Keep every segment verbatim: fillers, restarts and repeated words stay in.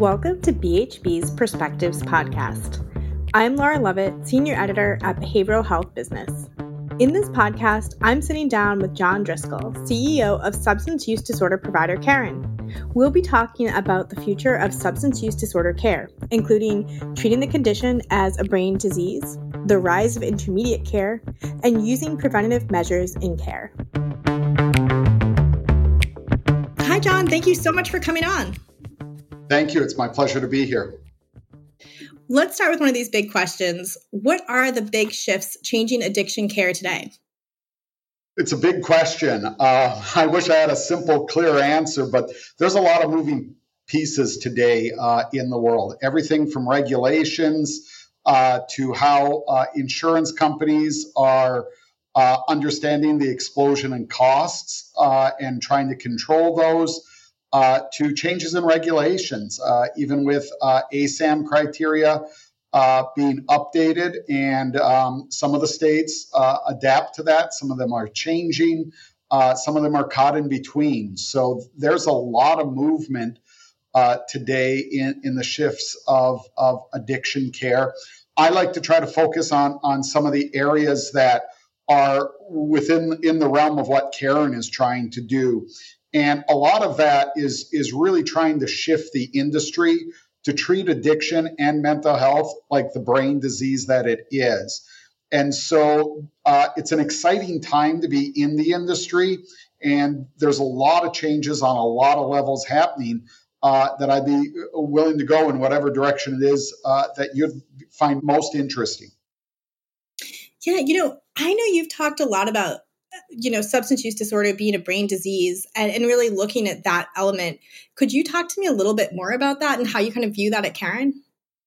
Welcome to B H B's Perspectives podcast. I'm Laura Lovett, Senior Editor at Behavioral Health Business. In this podcast, I'm sitting down with John Driscoll, C E O of substance use disorder provider Caron. We'll be talking about the future of substance use disorder care, including treating the condition as a brain disease, the rise of intermediate care, and using preventative measures in care. Hi, John. Thank you so much for coming on. Thank you. It's my pleasure to be here. Let's start with one of these big questions. What are the big shifts changing addiction care today? It's a big question. Uh, I wish I had a simple, clear answer, but there's a lot of moving pieces today uh, in the world. Everything from regulations uh, to how uh, insurance companies are uh, understanding the explosion in costs uh, and trying to control those. Uh, to changes in regulations, uh, even with uh, A S A M criteria uh, being updated, and um, some of the states uh, adapt to that. Some of them are changing. Uh, some of them are caught in between. So there's a lot of movement uh, today in, in the shifts of, of addiction care. I like to try to focus on, on some of the areas that are within in the realm of what Caron is trying to do. And a lot of that is, is really trying to shift the industry to treat addiction and mental health like the brain disease that it is. And so uh, it's an exciting time to be in the industry. And there's a lot of changes on a lot of levels happening uh, that I'd be willing to go in whatever direction it is uh, that you'd find most interesting. Yeah, you know, I know you've talked a lot about you know, substance use disorder being a brain disease and, and really looking at that element. Could you talk to me a little bit more about that and how you kind of view that at Caron?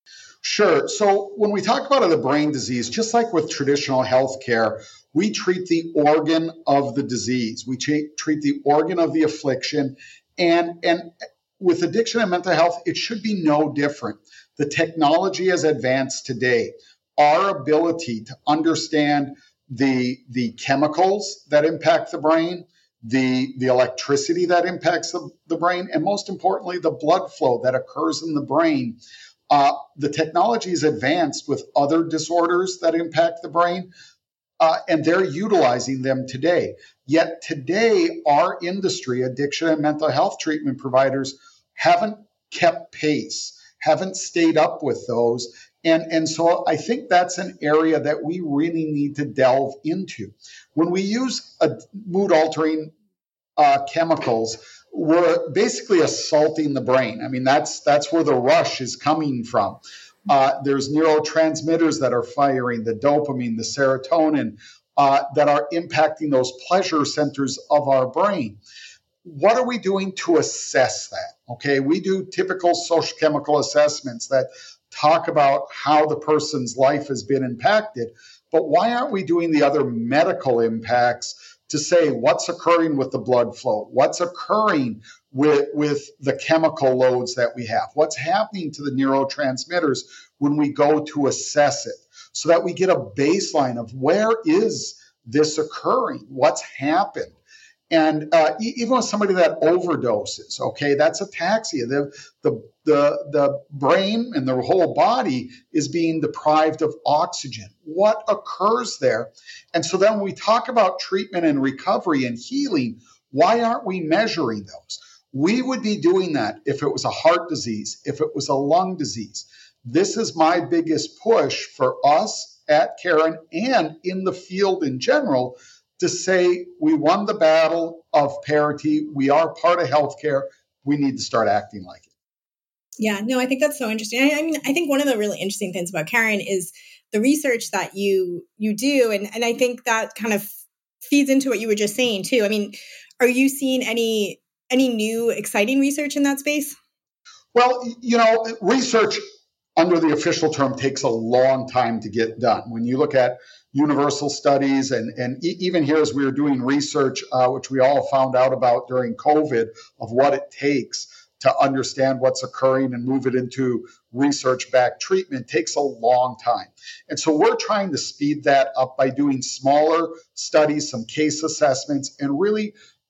Sure. So when we talk about the brain disease, just like with traditional healthcare, we treat the organ of the disease. We treat, treat the organ of the affliction. And, and with addiction and mental health, it should be no different. The technology has advanced today. Our ability to understand the the chemicals that impact the brain, the the electricity that impacts the, the brain, and most importantly, the blood flow that occurs in the brain. Uh, the technology is advanced with other disorders that impact the brain, uh, and they're utilizing them today. Yet today, our industry, addiction and mental health treatment providers, haven't kept pace, haven't stayed up with those. And, and so I think that's an area that we really need to delve into. When we use a mood-altering uh, chemicals, we're basically assaulting the brain. I mean, that's that's where the rush is coming from. Uh, there's neurotransmitters that are firing, the dopamine, the serotonin, uh, that are impacting those pleasure centers of our brain. What are we doing to assess that? Okay, we do typical social chemical assessments that talk about how the person's life has been impacted, but why aren't we doing the other medical impacts to say what's occurring with the blood flow, what's occurring with, with the chemical loads that we have, what's happening to the neurotransmitters when we go to assess it, so that we get a baseline of where is this occurring, what's happened. And uh, even with somebody that overdoses, okay, that's ataxia. The, the, the, the brain and the whole body is being deprived of oxygen. What occurs there? And so then when we talk about treatment and recovery and healing, why aren't we measuring those? We would be doing that if it was a heart disease, if it was a lung disease. This is my biggest push for us at Caron and in the field in general, to say we won the battle of parity. We are part of healthcare. We need to start acting like it. Yeah, no, I think that's so interesting. I, I mean, I think one of the really interesting things about Caron is the research that you you do. And, and I think that kind of feeds into what you were just saying, too. I mean, are you seeing any any new exciting research in that space? Well, you know, research under the official term takes a long time to get done. When you look at universal studies, and, and e- even here as we were doing research, uh, which we all found out about during COVID, of what it takes to understand what's occurring and move it into research-backed treatment, takes a long time. And so we're trying to speed that up by doing smaller studies, some case assessments, and really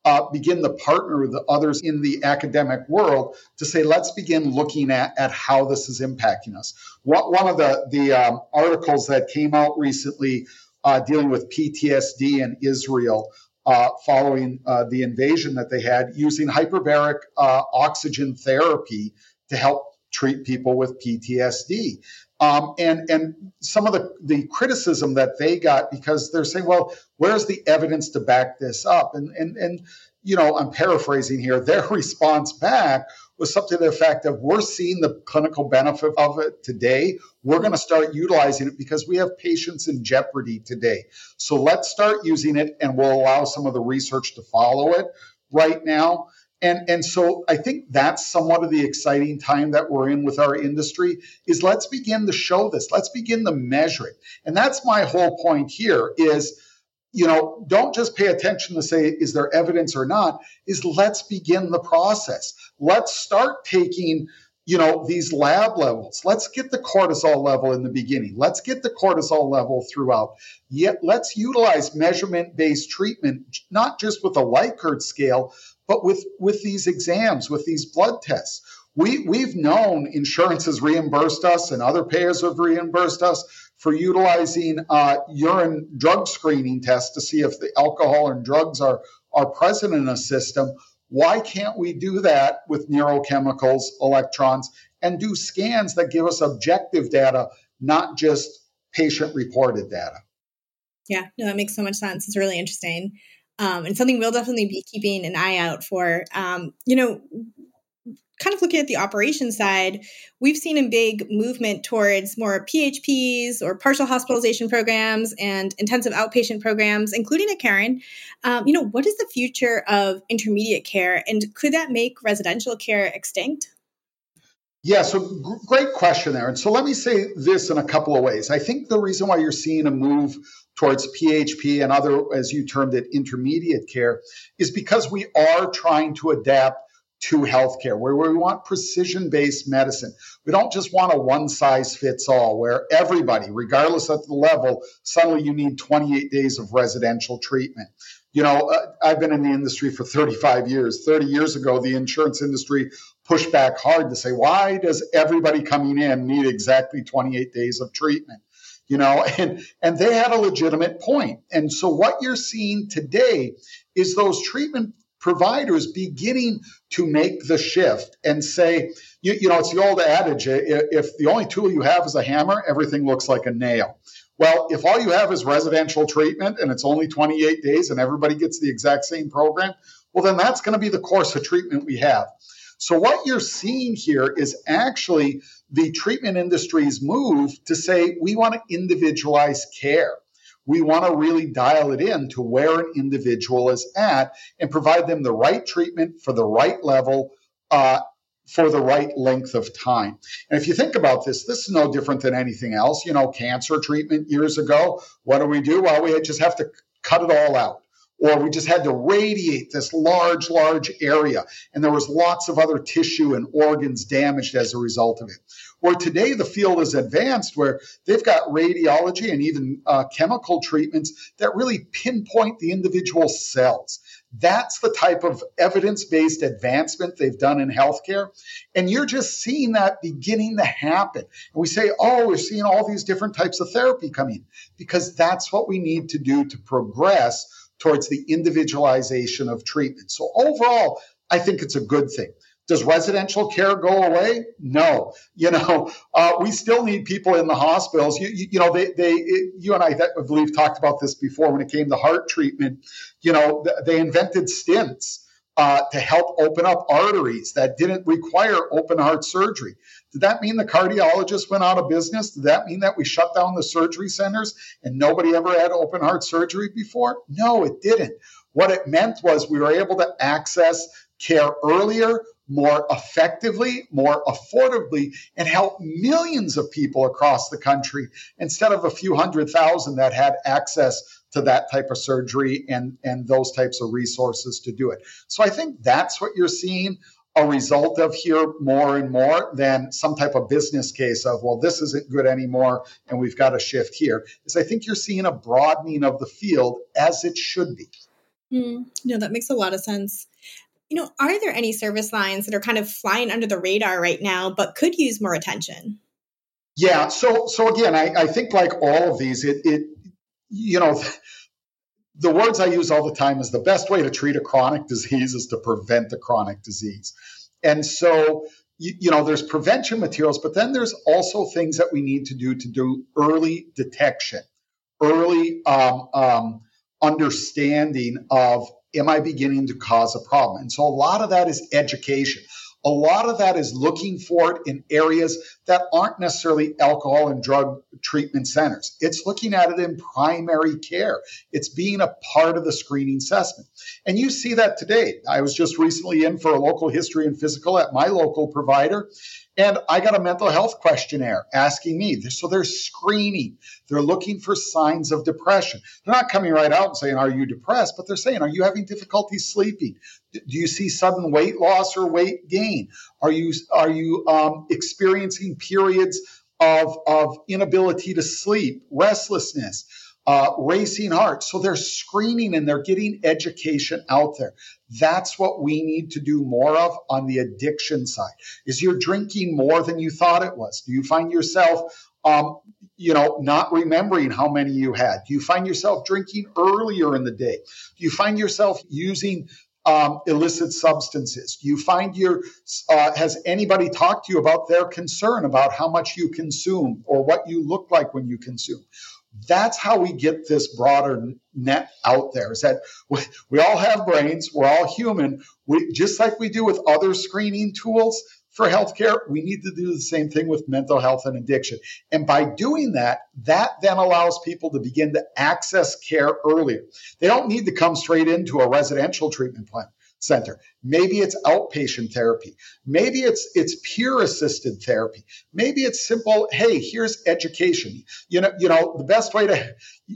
uh, begin to partner with the others in the academic world to say, let's begin looking at, at how this is impacting us. What, one of the, the um, articles that came out recently uh, dealing with P T S D in Israel uh, following uh, the invasion that they had, using hyperbaric uh, oxygen therapy to help treat people with P T S D. Um, and and some of the, the criticism that they got, because they're saying, well, where's the evidence to back this up? And, and, and you know, I'm paraphrasing here, their response back was something to the effect of, we're seeing the clinical benefit of it today. We're going to start utilizing it because we have patients in jeopardy today. So let's start using it, and we'll allow some of the research to follow it right now. And, and so I think that's somewhat of the exciting time that we're in with our industry, is let's begin to show this. Let's begin to measure it. And that's my whole point here is, you know, don't just pay attention to say, is there evidence or not, is let's begin the process. Let's start taking, you know, these lab levels. Let's get the cortisol level in the beginning. Let's get the cortisol level throughout. Yet let's utilize measurement-based treatment, not just with a Likert scale, but with, with these exams, with these blood tests. We, we've known insurance has reimbursed us and other payers have reimbursed us for utilizing uh, urine drug screening tests to see if the alcohol and drugs are, are present in a system. Why can't we do that with neurochemicals, electrons, and do scans that give us objective data, not just patient-reported data? Yeah, no, that makes so much sense. It's really interesting. Um, and something we'll definitely be keeping an eye out for. Um, you know, kind of looking at the operations side, we've seen a big movement towards more P H Ps or partial hospitalization programs and intensive outpatient programs, including at Caron. Um, you know, what is the future of intermediate care, and could that make residential care extinct? Yeah, so g- great question there. And so let me say this in a couple of ways. I think the reason why you're seeing a move towards P H P and other, as you termed it, intermediate care, is because we are trying to adapt to healthcare, where we want precision-based medicine. We don't just want a one-size-fits-all, where everybody, regardless of the level, suddenly you need twenty-eight days of residential treatment. You know, uh, I've been in the industry for thirty-five years. thirty years ago, the insurance industry pushed back hard to say, why does everybody coming in need exactly twenty-eight days of treatment? You know, and, and they had a legitimate point. And so what you're seeing today is those treatment providers beginning to make the shift and say, you, you know, it's the old adage, if the only tool you have is a hammer, everything looks like a nail. Well, if all you have is residential treatment and it's only twenty-eight days and everybody gets the exact same program, well, then that's going to be the course of treatment we have. So what you're seeing here is actually the treatment industry's move to say, we want to individualize care. We want to really dial it in to where an individual is at and provide them the right treatment for the right level, uh, for the right length of time. And if you think about this, this is no different than anything else. You know, cancer treatment years ago, what do we do? Well, we just have to cut it all out. Or we just had to radiate this large, large area. And there was lots of other tissue and organs damaged as a result of it. Where today the field is advanced, where they've got radiology and even uh, chemical treatments that really pinpoint the individual cells. That's the type of evidence-based advancement they've done in healthcare. And you're just seeing that beginning to happen. And we say, oh, we're seeing all these different types of therapy coming, because that's what we need to do to progress towards the individualization of treatment. So overall, I think it's a good thing. Does residential care go away? No. You know, uh, we still need people in the hospitals. You, you, you know, they, they, you and I, I believe, talked about this before when it came to heart treatment. You know, they invented stents uh, to help open up arteries that didn't require open heart surgery. Did that mean the cardiologists went out of business? Did that mean that we shut down the surgery centers and nobody ever had open heart surgery before? No, it didn't. What it meant was we were able to access care earlier, more effectively, more affordably, and help millions of people across the country instead of a few hundred thousand that had access to that type of surgery and, and those types of resources to do it. So I think that's what you're seeing a result of here more and more than some type of business case of, well, this isn't good anymore and we've got to shift here. Is I think you're seeing a broadening of the field as it should be. Mm, no, that makes a lot of sense. You know, are there any service lines that are kind of flying under the radar right now, but could use more attention? Yeah. So, so again, I, I think like all of these, it, it, you know, the words I use all the time is the best way to treat a chronic disease is to prevent a chronic disease. And so, you, you know, there's prevention materials, but then there's also things that we need to do to do early detection, early um, um, understanding of, am I beginning to cause a problem? And so a lot of that is education. A lot of that is looking for it in areas that aren't necessarily alcohol and drug treatment centers. It's looking at it in primary care. It's being a part of the screening assessment. And you see that today. I was just recently in for a local history and physical at my local provider, and I got a mental health questionnaire asking me. So they're screening. They're looking for signs of depression. They're not coming right out and saying, are you depressed? But they're saying, are you having difficulty sleeping? Do you see sudden weight loss or weight gain? Are you are you um, experiencing periods of, of inability to sleep, restlessness, uh, racing heart? So they're screening and they're getting education out there. That's what we need to do more of on the addiction side. Is you're drinking more than you thought it was? Do you find yourself Um, you know, not remembering how many you had? Do you find yourself drinking earlier in the day? Do you find yourself using um, illicit substances? Do you find your, uh, has anybody talked to you about their concern about how much you consume or what you look like when you consume? That's how we get this broader net out there, is that we, we all have brains. We're all human. We, just like we do with other screening tools for healthcare, we need to do the same thing with mental health and addiction. And by doing that, that then allows people to begin to access care earlier. They don't need to come straight into a residential treatment plan center. Maybe it's outpatient therapy. Maybe it's it's peer-assisted therapy. Maybe it's simple, hey, here's education. You know, you know, the best way to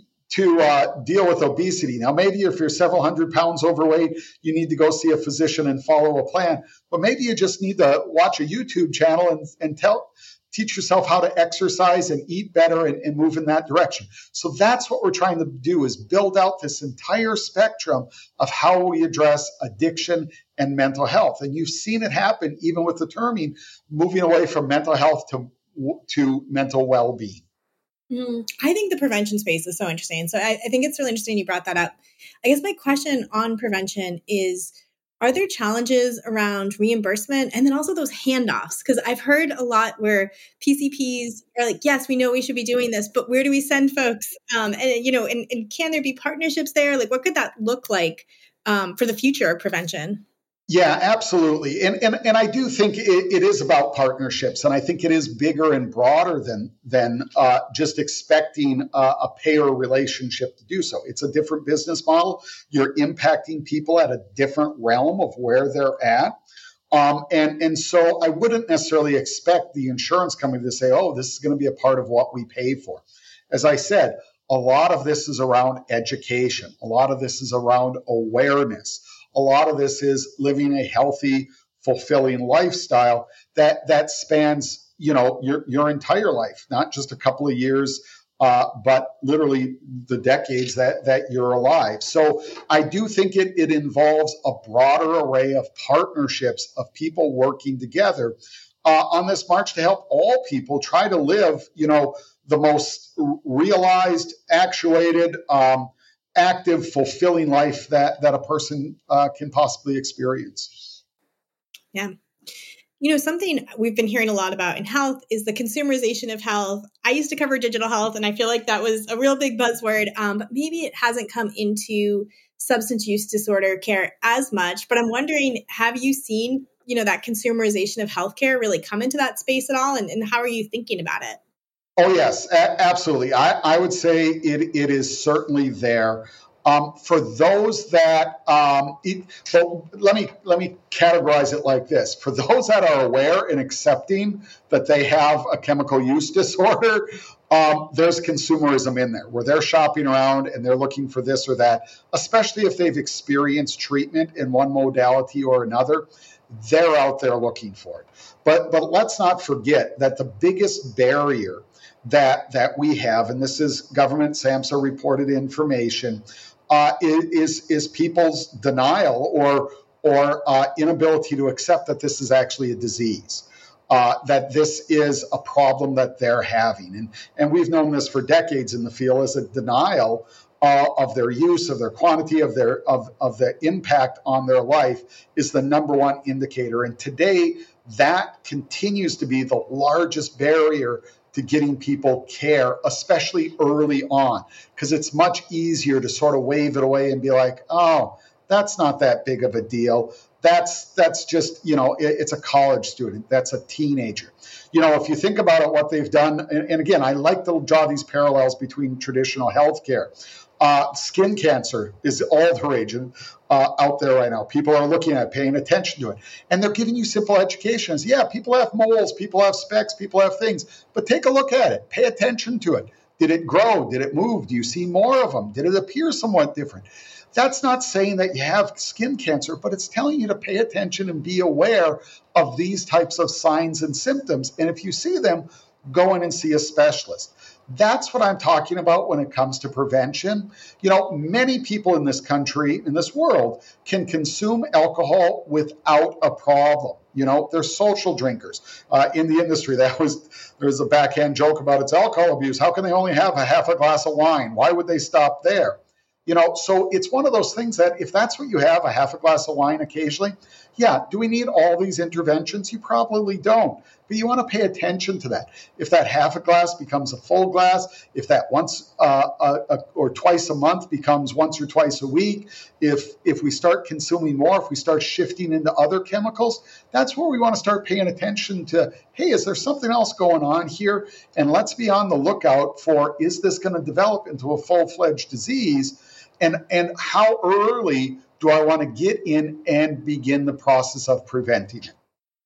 to uh, deal with obesity. Now, maybe if you're several hundred pounds overweight, you need to go see a physician and follow a plan. But maybe you just need to watch a YouTube channel and, and tell, teach yourself how to exercise and eat better and, and move in that direction. So that's what we're trying to do, is build out this entire spectrum of how we address addiction and mental health. And you've seen it happen even with the terming, moving away from mental health to, to mental well-being. Mm, I think the prevention space is so interesting. So I, I think it's really interesting you brought that up. I guess my question on prevention is, are there challenges around reimbursement and then also those handoffs? Because I've heard a lot where P C Ps are like, yes, we know we should be doing this, but where do we send folks? Um, and, you know, and, and can there be partnerships there? Like, what could that look like um, for the future of prevention? Yeah, absolutely. And, and and I do think it, it is about partnerships. And I think it is bigger and broader than, than uh, just expecting uh, a payer relationship to do so. It's a different business model. You're impacting people at a different realm of where they're at. Um, and, and so I wouldn't necessarily expect the insurance company to say, oh, this is going to be a part of what we pay for. As I said, a lot of this is around education. A lot of this is around awareness. A lot of this is living a healthy, fulfilling lifestyle that that spans, you know, your your entire life, not just a couple of years, uh, but literally the decades that that you're alive. So I do think it it involves a broader array of partnerships of people working together uh, on this march to help all people try to live, you know, the most realized, actuated, um, active, fulfilling life that, that a person uh, can possibly experience. Yeah. You know, something we've been hearing a lot about in health is the consumerization of health. I used to cover digital health, and I feel like that was a real big buzzword, um, but maybe it hasn't come into substance use disorder care as much. But I'm wondering, have you seen, you know, that consumerization of healthcare really come into that space at all? And, and how are you thinking about it? Oh, yes, a- absolutely. I, I would say it, it is certainly there. Um, for those that, um, it, so let me let me categorize it like this. For those that are aware and accepting that they have a chemical use disorder, um, there's consumerism in there where they're shopping around and they're looking for this or that, especially if they've experienced treatment in one modality or another. They're out there looking for it. But but let's not forget that the biggest barrier that that we have, and this is government SAMHSA reported information, uh, is, is people's denial or, or uh, inability to accept that this is actually a disease. Uh, that this is a problem that they're having. And, and we've known this for decades in the field as a denial uh, of their use, of their quantity, of their of, of the impact on their life is the number one indicator. And today, that continues to be the largest barrier to getting people care, especially early on, because it's much easier to sort of wave it away and be like, oh, that's not that big of a deal. That's that's just, you know, it, it's a college student. That's a teenager. You know, if you think about it, what they've done, and, and again, I like to draw these parallels between traditional healthcare. Uh, skin cancer is all the rage uh, out there right now. People are looking at it, paying attention to it. And they're giving you simple educations. Yeah, people have moles, people have specks, people have things. But take a look at it. Pay attention to it. Did it grow? Did it move? Do you see more of them? Did it appear somewhat different? That's not saying that you have skin cancer, but it's telling you to pay attention and be aware of these types of signs and symptoms. And if you see them, go in and see a specialist. That's what I'm talking about when it comes to prevention. You know, many people in this country, in this world, can consume alcohol without a problem. You know, they're social drinkers. Uh, in the industry, that was there's a backhand joke about its alcohol abuse. How can they only have a half a glass of wine? Why would they stop there? You know, so it's one of those things that if that's what you have, a half a glass of wine occasionally, yeah, do we need all these interventions? You probably don't, but you want to pay attention to that. If that half a glass becomes a full glass, if that once uh, a, a, or twice a month becomes once or twice a week, if if we start consuming more, if we start shifting into other chemicals, that's where we want to start paying attention to, hey, is there something else going on here? And let's be on the lookout for, is this going to develop into a full-fledged disease? And, and how early do I want to get in and begin the process of preventing it?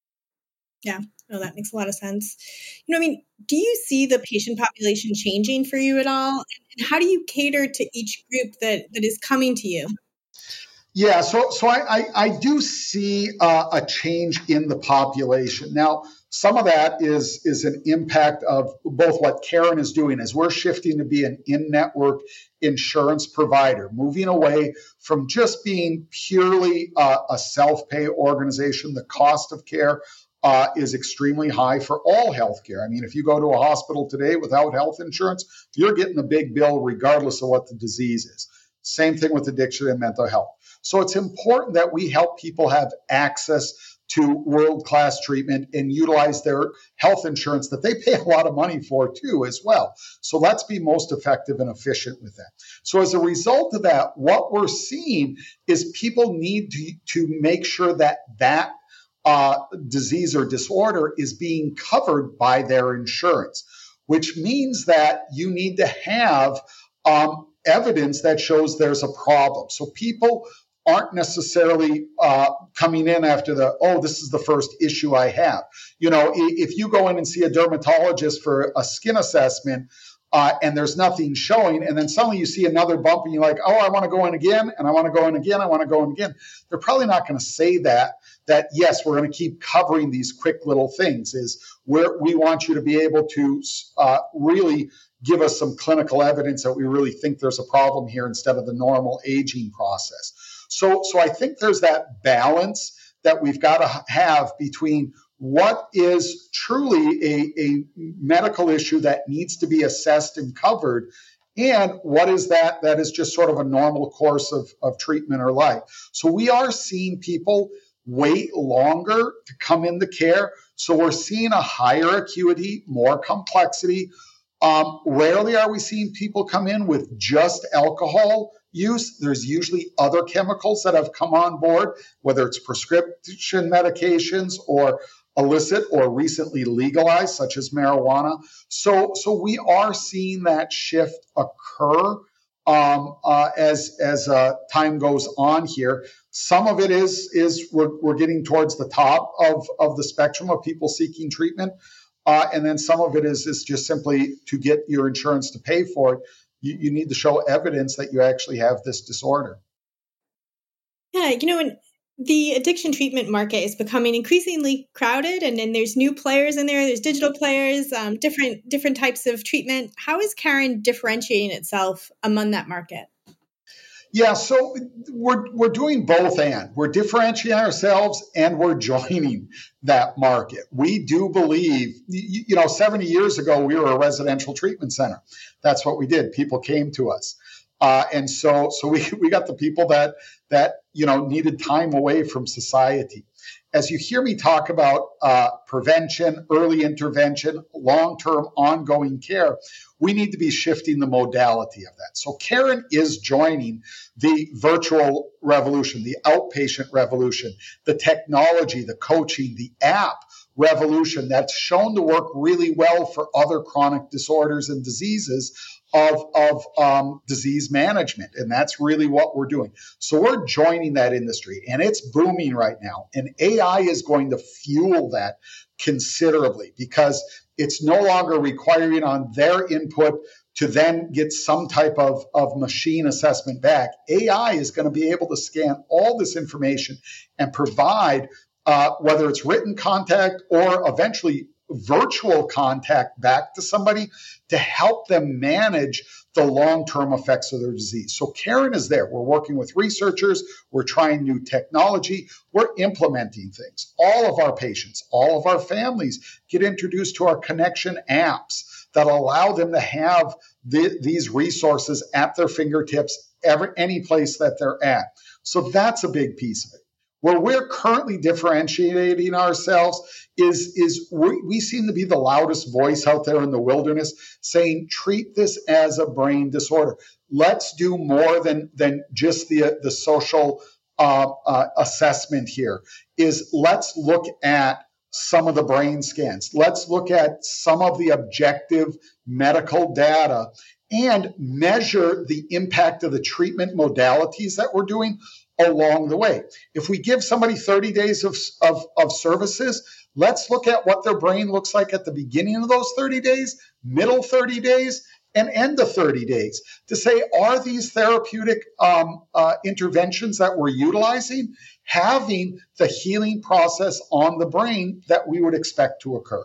Yeah, no, that makes a lot of sense. You know, I mean, do you see the patient population changing for you at all? And how do you cater to each group that, that is coming to you? Yeah, so so I, I, I do see uh, a change in the population. Now, some of that is, is an impact of both what Karen is doing as we're shifting to be an in-network insurance provider, moving away from just being purely uh, a self-pay organization. The cost of care uh, is extremely high for all healthcare. I mean, if you go to a hospital today without health insurance, you're getting a big bill regardless of what the disease is. Same thing with addiction and mental health. So it's important that we help people have access to world-class treatment and utilize their health insurance that they pay a lot of money for too as well. So let's be most effective and efficient with that. So as a result of that, what we're seeing is people need to, to make sure that that uh, disease or disorder is being covered by their insurance, which means that you need to have um, evidence that shows there's a problem. So people aren't necessarily uh, coming in after the, oh, this is the first issue I have. You know, if you go in and see a dermatologist for a skin assessment uh, and there's nothing showing, and then suddenly you see another bump and you're like, oh, I want to go in again, and I want to go in again, I want to go in again. They're probably not going to say that, that yes, we're going to keep covering these quick little things. Is where we want you to be able to uh, really give us some clinical evidence that we really think there's a problem here instead of the normal aging process. So, so I think there's that balance that we've got to have between what is truly a, a medical issue that needs to be assessed and covered, and what is that that is just sort of a normal course of, of treatment or life. So we are seeing people wait longer to come into care. So we're seeing a higher acuity, more complexity. Um, rarely are we seeing people come in with just alcohol use. There's usually other chemicals that have come on board, whether it's prescription medications or illicit or recently legalized, such as marijuana. So, so we are seeing that shift occur um, uh, as as uh, time goes on here. Some of it is is we're, we're getting towards the top of, of the spectrum of people seeking treatment. Uh, and then some of it is, is just simply to get your insurance to pay for it. You, you need to show evidence that you actually have this disorder. Yeah, you know, and the addiction treatment market is becoming increasingly crowded, and then there's new players in there. There's digital players, um, different different types of treatment. How is Karen differentiating itself among that market? Yeah, so we're we're doing both and. We're differentiating ourselves and we're joining that market. We do believe, you, you know, seventy years ago, we were a residential treatment center. That's what we did. People came to us. Uh, and so so we, we got the people that, that, you know, needed time away from society. As you hear me talk about uh, prevention, early intervention, long-term ongoing care, we need to be shifting the modality of that. So Karen is joining the virtual revolution, the outpatient revolution, the technology, the coaching, the app revolution that's shown to work really well for other chronic disorders and diseases of, of um, disease management. And that's really what we're doing. So we're joining that industry, and it's booming right now. And A I is going to fuel that considerably because it's no longer requiring on their input to then get some type of, of machine assessment back. A I is going to be able to scan all this information and provide, uh, whether it's written contact or eventually virtual contact back to somebody to help them manage the long-term effects of their disease. So Karen is there. We're working with researchers. We're trying new technology. We're implementing things. All of our patients, all of our families get introduced to our connection apps that allow them to have the, these resources at their fingertips every, any place that they're at. So that's a big piece of it. Where we're currently differentiating ourselves is, is we, we seem to be the loudest voice out there in the wilderness saying, treat this as a brain disorder. Let's do more than, than just the, the social uh, uh, assessment here. Is let's look at some of the brain scans. Let's look at some of the objective medical data and measure the impact of the treatment modalities that we're doing along the way. If we give somebody thirty days of, of, of services, let's look at what their brain looks like at the beginning of those thirty days, middle thirty days, and end of thirty days to say, are these therapeutic um, uh, interventions that we're utilizing having the healing process on the brain that we would expect to occur?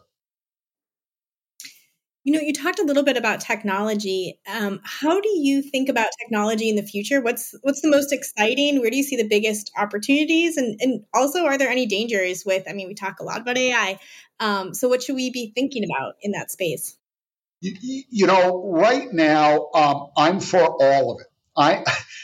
You know, you talked a little bit about technology. Um, how do you think about technology in the future? What's what's the most exciting? Where do you see the biggest opportunities? And, and also, are there any dangers with, I mean, we talk a lot about A I. Um, so what should we be thinking about in that space? You, you know, right now, um, I'm for all of it. I,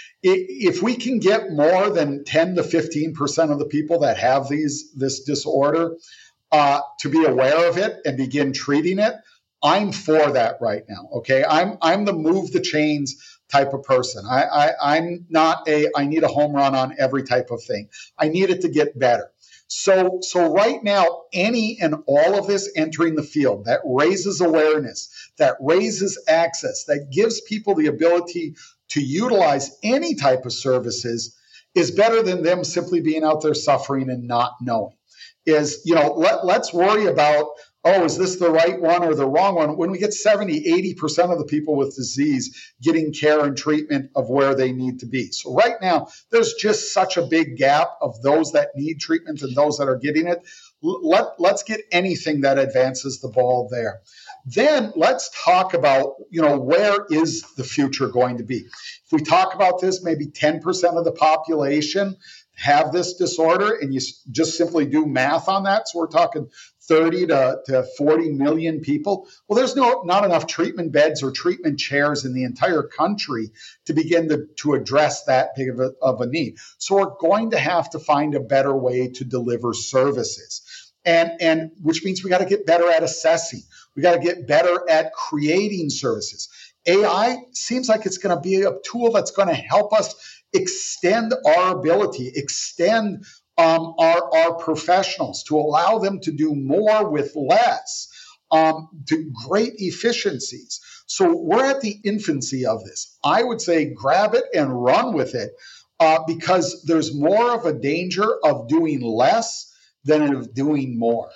if we can get more than ten to fifteen percent of the people that have these this disorder uh, to be aware of it and begin treating it, I'm for that right now. Okay, I'm I'm the move the chains type of person. I, I I'm not a I need a home run on every type of thing. I need it to get better. So so right now, any and all of this entering the field that raises awareness, that raises access, that gives people the ability to utilize any type of services is better than them simply being out there suffering and not knowing. Is, you know, let, let's worry about, oh, is this the right one or the wrong one? When we get seventy, eighty percent of the people with disease getting care and treatment of where they need to be. So right now, there's just such a big gap of those that need treatment and those that are getting it. Let, let's get anything that advances the ball there. Then let's talk about, you know, where is the future going to be? If we talk about this, maybe ten percent of the population have this disorder, and you just simply do math on that. So we're talking thirty to forty million people. Well, there's no not enough treatment beds or treatment chairs in the entire country to begin to, to address that big of a, of a need. So we're going to have to find a better way to deliver services. And, and which means we got to get better at assessing. We got to get better at creating services. A I seems like it's going to be a tool that's going to help us extend our ability, extend um, our, our professionals to allow them to do more with less, um, to great efficiencies. So we're at the infancy of this. I would say grab it and run with it uh, because there's more of a danger of doing less than of doing more.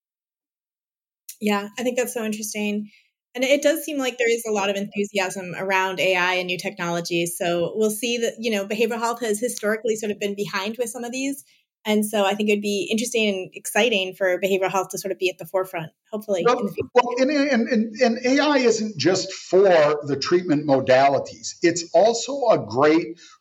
Yeah, I think that's so interesting. And it does seem like there is a lot of enthusiasm around A I and new technologies. So we'll see that, you know, behavioral health has historically sort of been behind with some of these. And so I think it'd be interesting and exciting for behavioral health to sort of be at the forefront, hopefully. Well, in the future. well and, and, and, and A I isn't just for the treatment modalities. It's also a great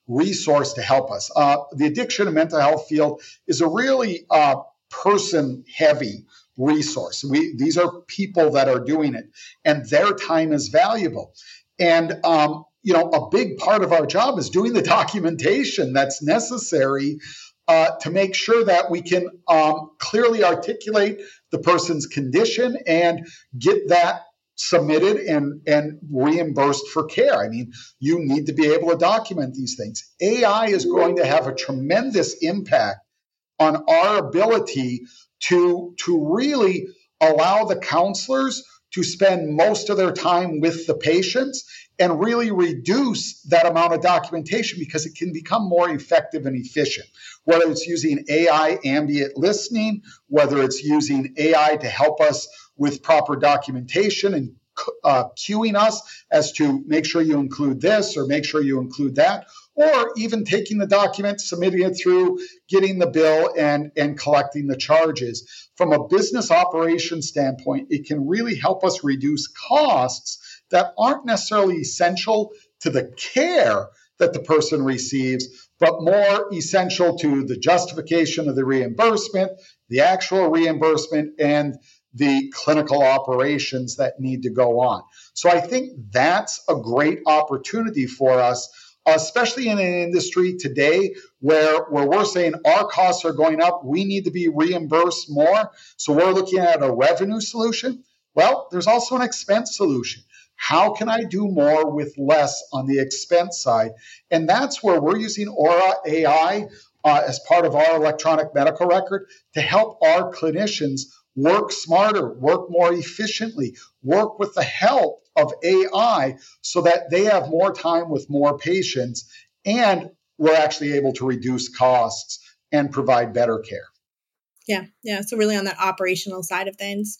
resource to help us. Uh, the addiction and mental health field is a really uh, person-heavy resource. We, these are people that are doing it, and their time is valuable. And, um, you know, a big part of our job is doing the documentation that's necessary uh, to make sure that we can um, clearly articulate the person's condition and get that submitted and, and reimbursed for care. I mean, you need to be able to document these things. A I is going to have a tremendous impact on our ability to, to really allow the counselors to spend most of their time with the patients and really reduce that amount of documentation, because it can become more effective and efficient. Whether it's using A I ambient listening, whether it's using A I to help us with proper documentation and uh, cueing us as to make sure you include this or make sure you include that, or even taking the document, submitting it through, getting the bill, and, and collecting the charges. From a business operations standpoint, it can really help us reduce costs that aren't necessarily essential to the care that the person receives, but more essential to the justification of the reimbursement, the actual reimbursement, and the clinical operations that need to go on. So I think that's a great opportunity for us, especially in an industry today where, where we're saying our costs are going up, we need to be reimbursed more. So we're looking at a revenue solution. Well, there's also an expense solution. How can I do more with less on the expense side? And that's where we're using Aura A I uh, as part of our electronic medical record to help our clinicians work smarter, work more efficiently, work with the help of A I so that they have more time with more patients, and we're actually able to reduce costs and provide better care. Yeah, yeah. So really on that operational side of things.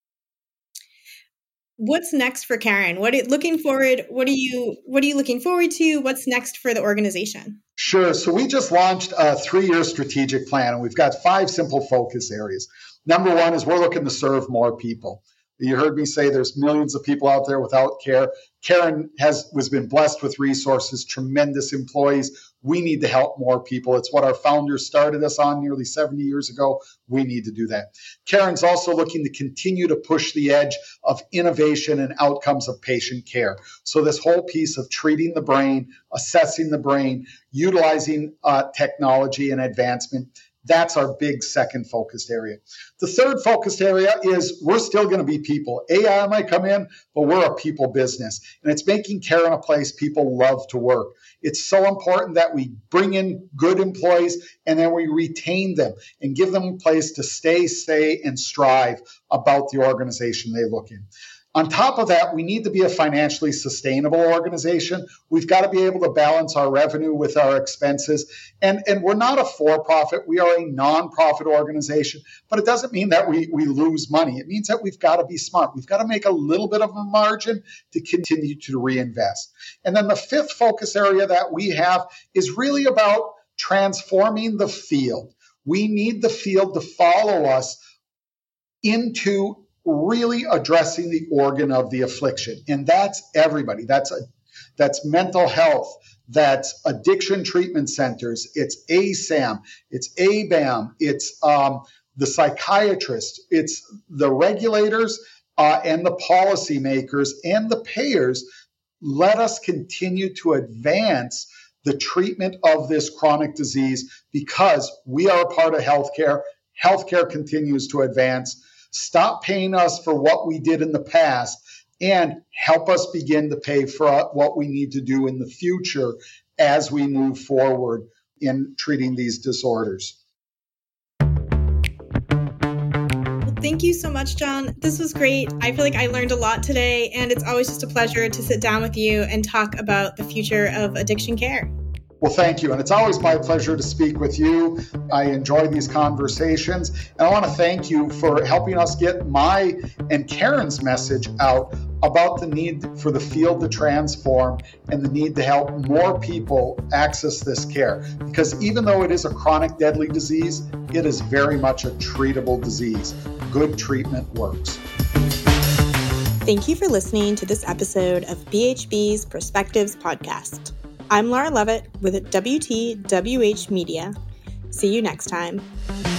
What's next for Karen? What are, looking forward? What are you What are you looking forward to? What's next for the organization? Sure. So we just launched a three-year strategic plan, and we've got five simple focus areas. Number one is we're looking to serve more people. You heard me say there's millions of people out there without care. Karen has was been blessed with resources, tremendous employees. We need to help more people. It's what our founders started us on nearly seventy years ago. We need to do that. Karen's also looking to continue to push the edge of innovation and outcomes of patient care. So this whole piece of treating the brain, assessing the brain, utilizing uh, technology and advancement, that's our big second focused area. The third focused area is we're still going to be people. A I might come in, but we're a people business. And it's making care in a place people love to work. It's so important that we bring in good employees and then we retain them and give them a place to stay, stay, and strive about the organization they look in. On top of that, we need to be a financially sustainable organization. We've got to be able to balance our revenue with our expenses. And, and we're not a for-profit. We are a non-profit organization. But it doesn't mean that we, we lose money. It means that we've got to be smart. We've got to make a little bit of a margin to continue to reinvest. And then the fifth focus area that we have is really about transforming the field. We need the field to follow us into really addressing the organ of the affliction. And that's everybody. That's a, that's mental health. That's addiction treatment centers. It's A S A M. It's A B A M. It's um, the psychiatrist. It's the regulators uh, and the policymakers and the payers. Let us continue to advance the treatment of this chronic disease because we are a part of healthcare. Healthcare continues to advance. Stop paying us for what we did in the past and help us begin to pay for what we need to do in the future as we move forward in treating these disorders. Well, thank you so much, John. This was great. I feel like I learned a lot today, and it's always just a pleasure to sit down with you and talk about the future of addiction care. Well, thank you. And it's always my pleasure to speak with you. I enjoy these conversations. And I want to thank you for helping us get my and Karen's message out about the need for the field to transform and the need to help more people access this care. Because even though it is a chronic deadly disease, it is very much a treatable disease. Good treatment works. Thank you for listening to this episode of B H B's Perspectives Podcast. I'm Laura Levitt with W T W H Media. See you next time.